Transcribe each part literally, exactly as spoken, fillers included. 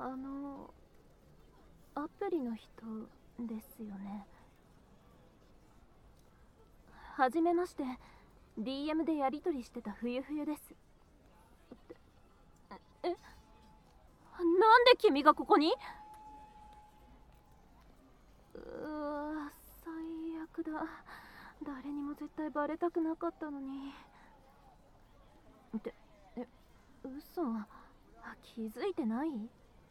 あの、アプリの人ですよね。はじめまして。 ディーエム でやり取りしてた冬冬です。え、なんで君がここに？うわ、最悪だ。誰にも絶対バレたくなかったのに。ってえ、嘘。気づいてない？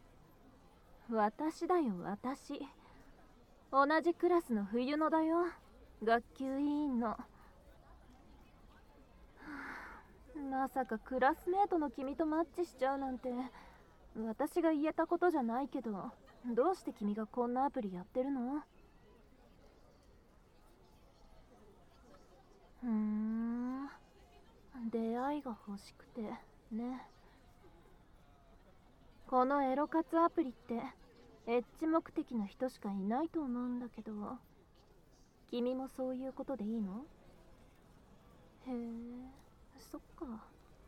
私だよ、私。同じクラスの冬野だよ、学級委員の。まさかクラスメートの君とマッチしちゃうなんて私が言えたことじゃないけど、どうして君がこんなアプリやってるの？ふーん、出会いが欲しくてね。このエロ活アプリってエッチ目的の人しかいないと思うんだけど、君もそういうことでいいの？へえ、そっか。ん？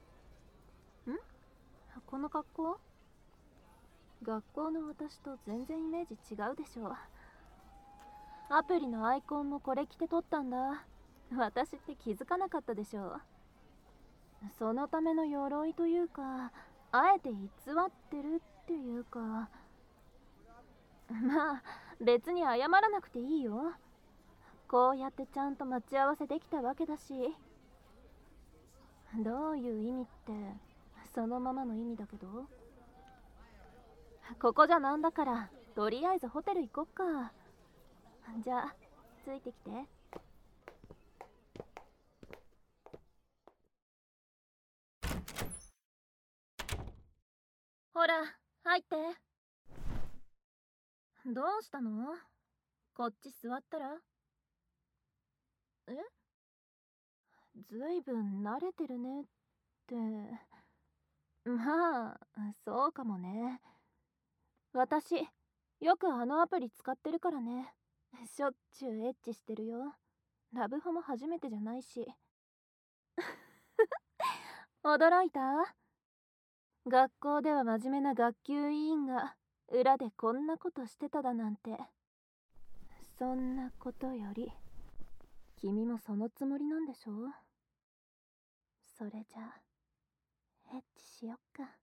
この格好？学校の私と全然イメージ違うでしょ。アプリのアイコンもこれ着て撮ったんだ。私って気づかなかったでしょ。そのための鎧というか、あえて偽ってるっていうか。まあ別に謝らなくていいよ。こうやってちゃんと待ち合わせできたわけだし。どういう意味ってそのままの意味だけど、ここじゃなんだからとりあえずホテル行こっか。じゃあついてきて。ほら入って。どうしたの？こっち座ったら？え？ずいぶん慣れてるねって。まあそうかもね。私よくあのアプリ使ってるからね。しょっちゅうエッチしてるよ。ラブホも初めてじゃないし。驚いた？学校では真面目な学級委員が裏でこんなことしてただなんて。そんなことより君もそのつもりなんでしょ？それじゃあエッチしよっか。